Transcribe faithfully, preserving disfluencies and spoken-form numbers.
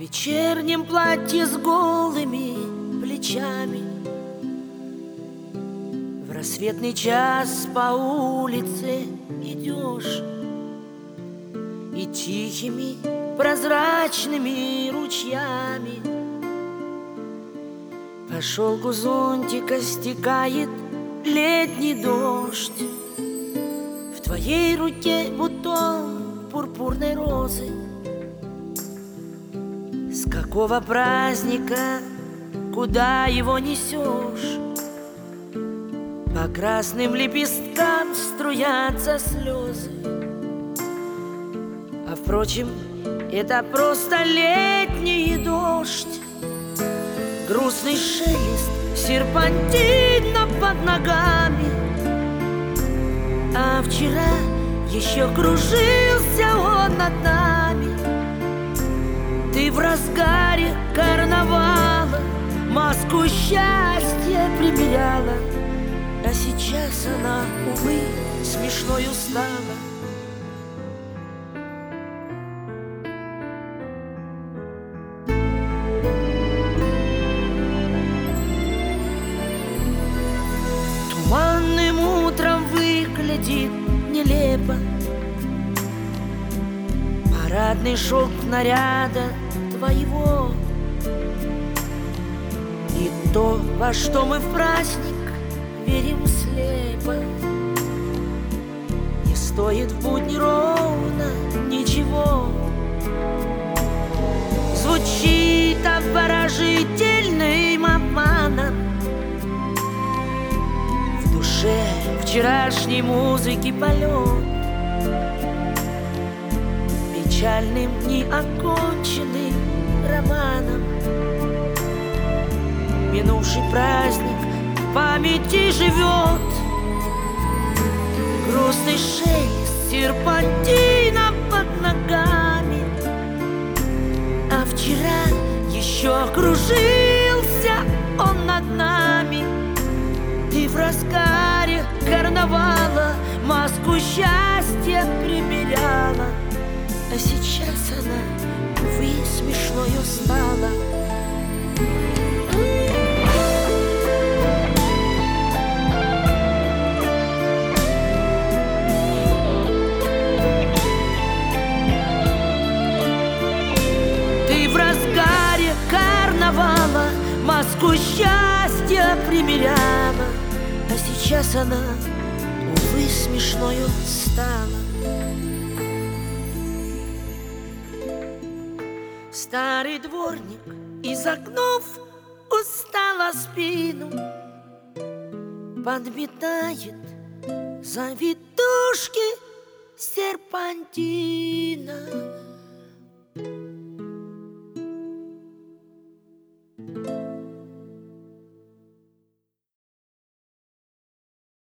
вечернем платье с голыми плечами. В рассветный час по улице идешь, и тихими прозрачными ручьями по шелку зонтика стекает летний дождь. В твоей руке бутон пурпурной розы. С какого праздника, куда его несешь? По красным лепесткам струятся слезы. А впрочем, это просто летний дождь. Грустный шелест серпантина под ногами. А вчера еще кружился он над нами. Ты в разгаре карнавала маску счастья примеряла, а сейчас она, увы, смешною стала. Туманным утром выглядит нелепо парадный шелк наряда твоего. И то, во что мы в праздник верим слепо, не стоит в будни ровно ничего. Звучит обворожительным обманом в душе вчерашней музыки полет, печальным неоконченным романом. Минувший праздник в памяти живет, грустный шелест серпантина под ногами. А вчера еще кружился он над нами. Ты в разгаре карнавала маску счастья примеряла, а сейчас она, увы, смешною стала. Ты в разгаре карнавала маску счастья примеряла, а сейчас она, увы, смешною стала. Старый дворник, изогнув устало спину, подметает завитушки серпантина.